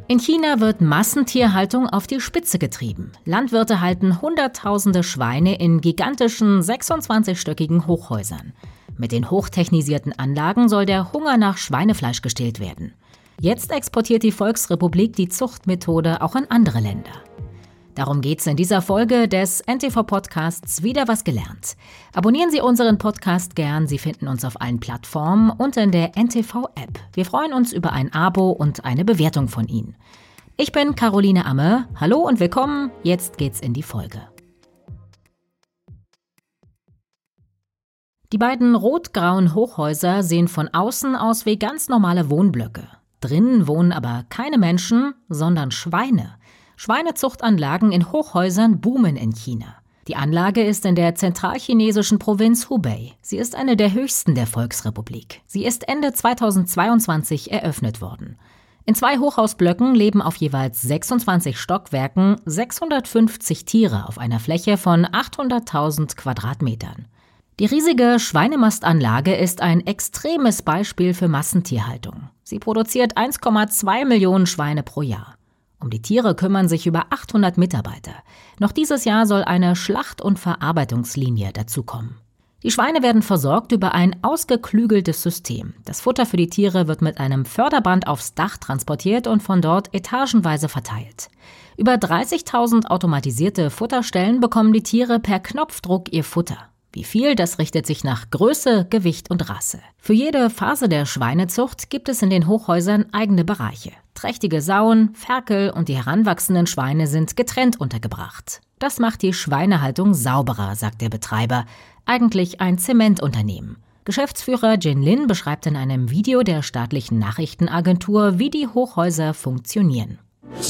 In China wird Massentierhaltung auf die Spitze getrieben. Landwirte halten Hunderttausende Schweine in gigantischen 26-stöckigen Hochhäusern. Mit den hochtechnisierten Anlagen soll der Hunger nach Schweinefleisch gestillt werden. Jetzt exportiert die Volksrepublik die Zuchtmethode auch in andere Länder. Darum geht's in dieser Folge des NTV-Podcasts Wieder was gelernt. Abonnieren Sie unseren Podcast gern. Sie finden uns auf allen Plattformen und in der NTV-App. Wir freuen uns über ein Abo und eine Bewertung von Ihnen. Ich bin Caroline Amme. Hallo und willkommen. Jetzt geht's in die Folge. Die beiden rot-grauen Hochhäuser sehen von außen aus wie ganz normale Wohnblöcke. Drinnen wohnen aber keine Menschen, sondern Schweine. Schweinezuchtanlagen in Hochhäusern boomen in China. Die Anlage ist in der zentralchinesischen Provinz Hubei. Sie ist eine der höchsten der Volksrepublik. Sie ist Ende 2022 eröffnet worden. In 2 Hochhausblöcken leben auf jeweils 26 Stockwerken 650 Tiere auf einer Fläche von 800.000 Quadratmetern. Die riesige Schweinemastanlage ist ein extremes Beispiel für Massentierhaltung. Sie produziert 1,2 Millionen Schweine pro Jahr. Um die Tiere kümmern sich über 800 Mitarbeiter. Noch dieses Jahr soll eine Schlacht- und Verarbeitungslinie dazukommen. Die Schweine werden versorgt über ein ausgeklügeltes System. Das Futter für die Tiere wird mit einem Förderband aufs Dach transportiert und von dort etagenweise verteilt. Über 30.000 automatisierte Futterstellen bekommen die Tiere per Knopfdruck ihr Futter. Wie viel, das richtet sich nach Größe, Gewicht und Rasse. Für jede Phase der Schweinezucht gibt es in den Hochhäusern eigene Bereiche. Trächtige Sauen, Ferkel und die heranwachsenden Schweine sind getrennt untergebracht. Das macht die Schweinehaltung sauberer, sagt der Betreiber. Eigentlich ein Zementunternehmen. Geschäftsführer Jin Lin beschreibt in einem Video der staatlichen Nachrichtenagentur, wie die Hochhäuser funktionieren.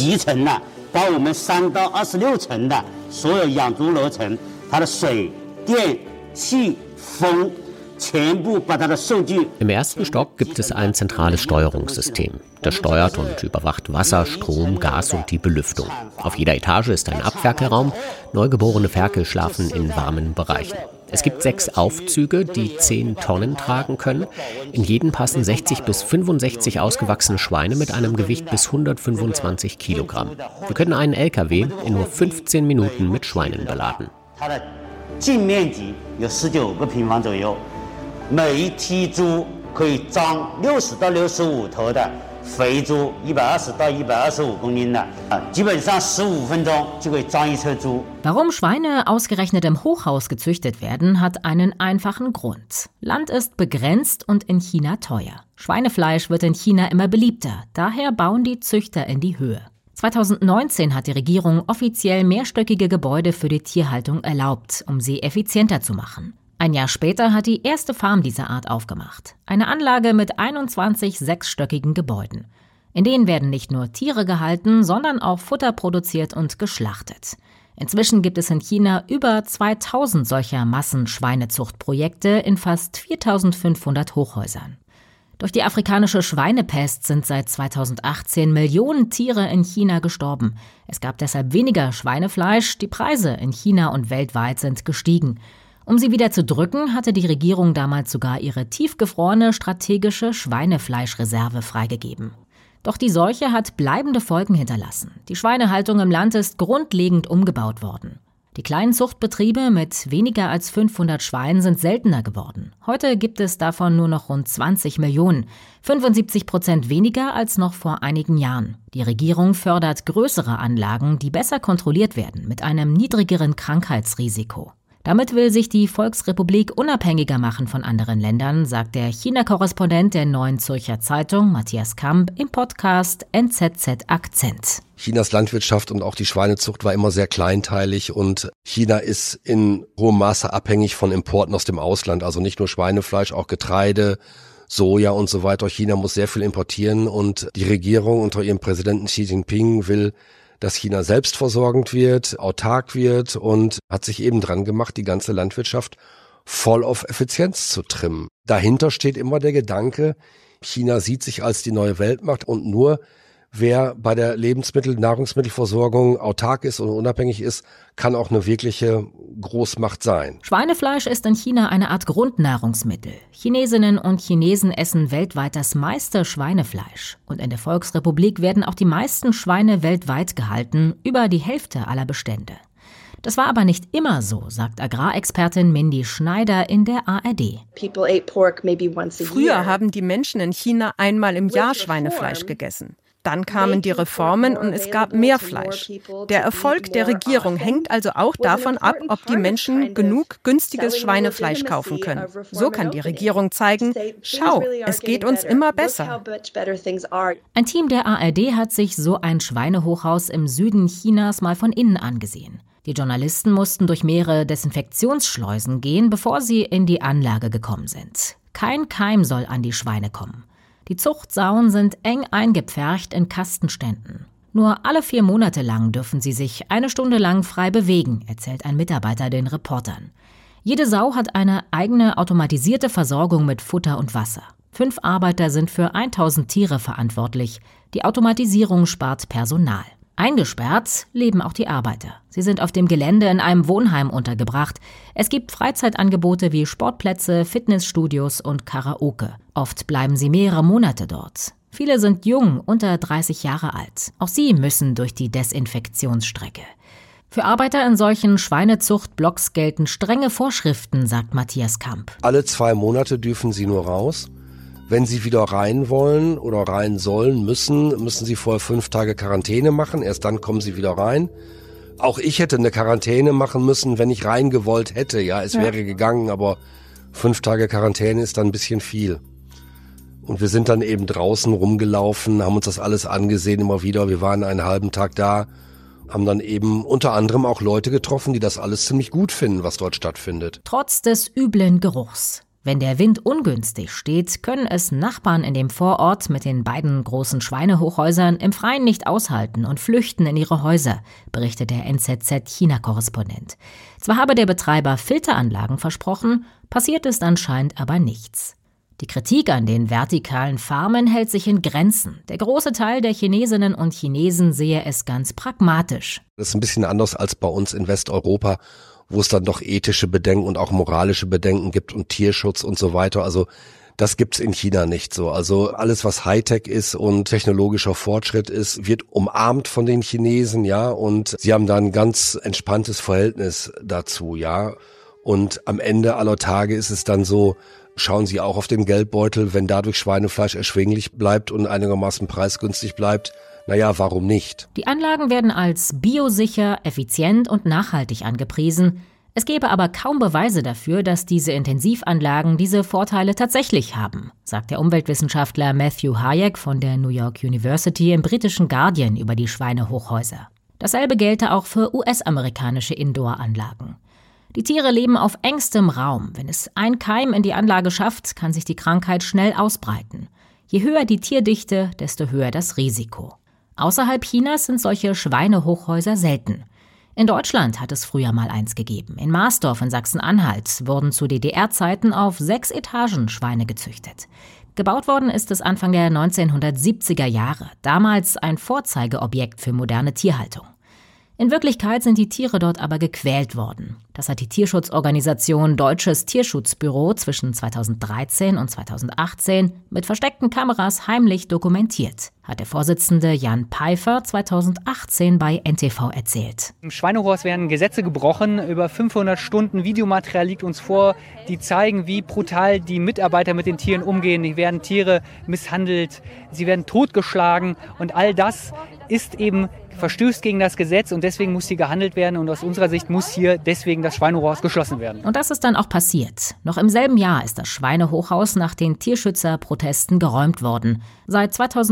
Im ersten Stock gibt es ein zentrales Steuerungssystem. Das steuert und überwacht Wasser, Strom, Gas und die Belüftung. Auf jeder Etage ist ein Abferkelraum. Neugeborene Ferkel schlafen in warmen Bereichen. Es gibt 6 Aufzüge, die 10 Tonnen tragen können. In jeden passen 60 bis 65 ausgewachsene Schweine mit einem Gewicht bis 125 Kilogramm. Wir können einen LKW in nur 15 Minuten mit Schweinen beladen. 净面积有19个平方左右，每一梯猪可以装60到65头的肥猪，120到125公斤的，基本上15分钟就可以装一车猪。 Warum Schweine ausgerechnet im Hochhaus gezüchtet werden, hat einen einfachen Grund. Land ist begrenzt und in China teuer. Schweinefleisch wird in China immer beliebter, daher bauen die Züchter in die Höhe. 2019 hat die Regierung offiziell mehrstöckige Gebäude für die Tierhaltung erlaubt, um sie effizienter zu machen. Ein Jahr später hat die erste Farm dieser Art aufgemacht. Eine Anlage mit 21 6-stöckigen Gebäuden. In denen werden nicht nur Tiere gehalten, sondern auch Futter produziert und geschlachtet. Inzwischen gibt es in China über 2000 solcher Massenschweinezuchtprojekte in fast 4500 Hochhäusern. Durch die afrikanische Schweinepest sind seit 2018 Millionen Tiere in China gestorben. Es gab deshalb weniger Schweinefleisch, die Preise in China und weltweit sind gestiegen. Um sie wieder zu drücken, hatte die Regierung damals sogar ihre tiefgefrorene strategische Schweinefleischreserve freigegeben. Doch die Seuche hat bleibende Folgen hinterlassen. Die Schweinehaltung im Land ist grundlegend umgebaut worden. Die kleinen Zuchtbetriebe mit weniger als 500 Schweinen sind seltener geworden. Heute gibt es davon nur noch rund 20 Millionen, 75% weniger als noch vor einigen Jahren. Die Regierung fördert größere Anlagen, die besser kontrolliert werden, mit einem niedrigeren Krankheitsrisiko. Damit will sich die Volksrepublik unabhängiger machen von anderen Ländern, sagt der China-Korrespondent der Neuen Zürcher Zeitung, Matthias Kamp, im Podcast NZZ Akzent. Chinas Landwirtschaft und auch die Schweinezucht war immer sehr kleinteilig und China ist in hohem Maße abhängig von Importen aus dem Ausland, also nicht nur Schweinefleisch, auch Getreide, Soja und so weiter. China muss sehr viel importieren und die Regierung unter ihrem Präsidenten Xi Jinping will, dass China selbstversorgend wird, autark wird und hat sich eben dran gemacht, die ganze Landwirtschaft voll auf Effizienz zu trimmen. Dahinter steht immer der Gedanke, China sieht sich als die neue Weltmacht und nur wer bei der Nahrungsmittelversorgung autark ist und unabhängig ist, kann auch eine wirkliche Großmacht sein. Schweinefleisch ist in China eine Art Grundnahrungsmittel. Chinesinnen und Chinesen essen weltweit das meiste Schweinefleisch. Und in der Volksrepublik werden auch die meisten Schweine weltweit gehalten, über die Hälfte aller Bestände. Das war aber nicht immer so, sagt Agrarexpertin Mindy Schneider in der ARD. Früher haben die Menschen in China einmal im Jahr Schweinefleisch gegessen. Dann kamen die Reformen und es gab mehr Fleisch. Der Erfolg der Regierung hängt also auch davon ab, ob die Menschen genug günstiges Schweinefleisch kaufen können. So kann die Regierung zeigen, schau, es geht uns immer besser. Ein Team der ARD hat sich so ein Schweinehochhaus im Süden Chinas mal von innen angesehen. Die Journalisten mussten durch mehrere Desinfektionsschleusen gehen, bevor sie in die Anlage gekommen sind. Kein Keim soll an die Schweine kommen. Die Zuchtsauen sind eng eingepfercht in Kastenständen. Nur alle 4 Monate lang dürfen sie sich 1 Stunde lang frei bewegen, erzählt ein Mitarbeiter den Reportern. Jede Sau hat eine eigene automatisierte Versorgung mit Futter und Wasser. 5 Arbeiter sind für 1000 Tiere verantwortlich. Die Automatisierung spart Personal. Eingesperrt leben auch die Arbeiter. Sie sind auf dem Gelände in einem Wohnheim untergebracht. Es gibt Freizeitangebote wie Sportplätze, Fitnessstudios und Karaoke. Oft bleiben sie mehrere Monate dort. Viele sind jung, unter 30 Jahre alt. Auch sie müssen durch die Desinfektionsstrecke. Für Arbeiter in solchen Schweinezuchtblocks gelten strenge Vorschriften, sagt Matthias Kamp. Alle 2 Monate dürfen sie nur raus. Wenn sie wieder rein wollen oder rein sollen, müssen sie vorher 5 Tage Quarantäne machen. Erst dann kommen sie wieder rein. Auch ich hätte eine Quarantäne machen müssen, wenn ich rein gewollt hätte. Ja, es wäre gegangen, aber 5 Tage Quarantäne ist dann ein bisschen viel. Und wir sind dann eben draußen rumgelaufen, haben uns das alles angesehen immer wieder. Wir waren einen halben Tag da, haben dann eben unter anderem auch Leute getroffen, die das alles ziemlich gut finden, was dort stattfindet. Trotz des üblen Geruchs. Wenn der Wind ungünstig steht, können es Nachbarn in dem Vorort mit den beiden großen Schweinehochhäusern im Freien nicht aushalten und flüchten in ihre Häuser, berichtet der NZZ-China-Korrespondent. Zwar habe der Betreiber Filteranlagen versprochen, passiert ist anscheinend aber nichts. Die Kritik an den vertikalen Farmen hält sich in Grenzen. Der große Teil der Chinesinnen und Chinesen sehe es ganz pragmatisch. Das ist ein bisschen anders als bei uns in Westeuropa, wo es dann doch ethische Bedenken und auch moralische Bedenken gibt und Tierschutz und so weiter. Also das gibt's in China nicht so. Also alles, was Hightech ist und technologischer Fortschritt ist, wird umarmt von den Chinesen, ja. Und sie haben da ein ganz entspanntes Verhältnis dazu, ja. Und am Ende aller Tage ist es dann so, schauen sie auch auf den Geldbeutel, wenn dadurch Schweinefleisch erschwinglich bleibt und einigermaßen preisgünstig bleibt. Naja, warum nicht? Die Anlagen werden als biosicher, effizient und nachhaltig angepriesen. Es gäbe aber kaum Beweise dafür, dass diese Intensivanlagen diese Vorteile tatsächlich haben, sagt der Umweltwissenschaftler Matthew Hayek von der New York University im britischen Guardian über die Schweinehochhäuser. Dasselbe gelte auch für US-amerikanische Indoor-Anlagen. Die Tiere leben auf engstem Raum. Wenn es ein Keim in die Anlage schafft, kann sich die Krankheit schnell ausbreiten. Je höher die Tierdichte, desto höher das Risiko. Außerhalb Chinas sind solche Schweinehochhäuser selten. In Deutschland hat es früher mal eins gegeben. In Marsdorf in Sachsen-Anhalt wurden zu DDR-Zeiten auf 6 Etagen Schweine gezüchtet. Gebaut worden ist es Anfang der 1970er Jahre, damals ein Vorzeigeobjekt für moderne Tierhaltung. In Wirklichkeit sind die Tiere dort aber gequält worden. Das hat die Tierschutzorganisation Deutsches Tierschutzbüro zwischen 2013 und 2018 mit versteckten Kameras heimlich dokumentiert, hat der Vorsitzende Jan Peifer 2018 bei NTV erzählt. Im Schweinehochhaus werden Gesetze gebrochen. Über 500 Stunden Videomaterial liegt uns vor, die zeigen, wie brutal die Mitarbeiter mit den Tieren umgehen. Hier werden Tiere misshandelt, sie werden totgeschlagen und all das ist eben verstößt gegen das Gesetz und deswegen muss hier gehandelt werden und aus unserer Sicht muss hier deswegen das Schweinehochhaus geschlossen werden. Und das ist dann auch passiert. Noch im selben Jahr ist das Schweinehochhaus nach den Tierschützerprotesten geräumt worden. Seit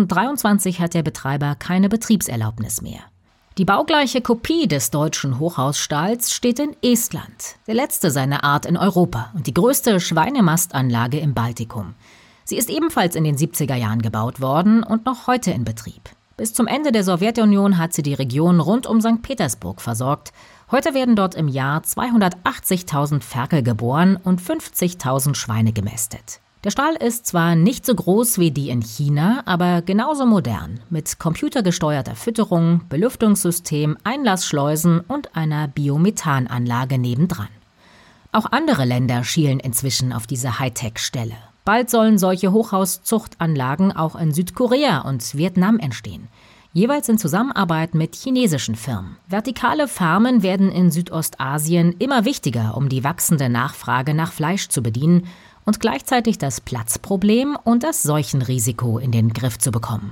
2023 hat der Betreiber keine Betriebserlaubnis mehr. Die baugleiche Kopie des deutschen Hochhausstalls steht in Estland, der letzte seiner Art in Europa und die größte Schweinemastanlage im Baltikum. Sie ist ebenfalls in den 70er Jahren gebaut worden und noch heute in Betrieb. Bis zum Ende der Sowjetunion hat sie die Region rund um St. Petersburg versorgt. Heute werden dort im Jahr 280.000 Ferkel geboren und 50.000 Schweine gemästet. Der Stall ist zwar nicht so groß wie die in China, aber genauso modern, mit computergesteuerter Fütterung, Belüftungssystem, Einlassschleusen und einer Biomethananlage nebendran. Auch andere Länder schielen inzwischen auf diese Hightech-Ställe. Bald sollen solche Hochhauszuchtanlagen auch in Südkorea und Vietnam entstehen. Jeweils in Zusammenarbeit mit chinesischen Firmen. Vertikale Farmen werden in Südostasien immer wichtiger, um die wachsende Nachfrage nach Fleisch zu bedienen und gleichzeitig das Platzproblem und das Seuchenrisiko in den Griff zu bekommen.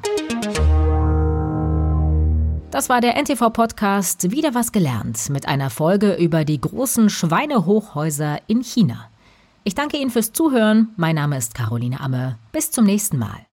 Das war der NTV-Podcast Wieder was gelernt mit einer Folge über die großen Schweinehochhäuser in China. Ich danke Ihnen fürs Zuhören. Mein Name ist Caroline Amme. Bis zum nächsten Mal.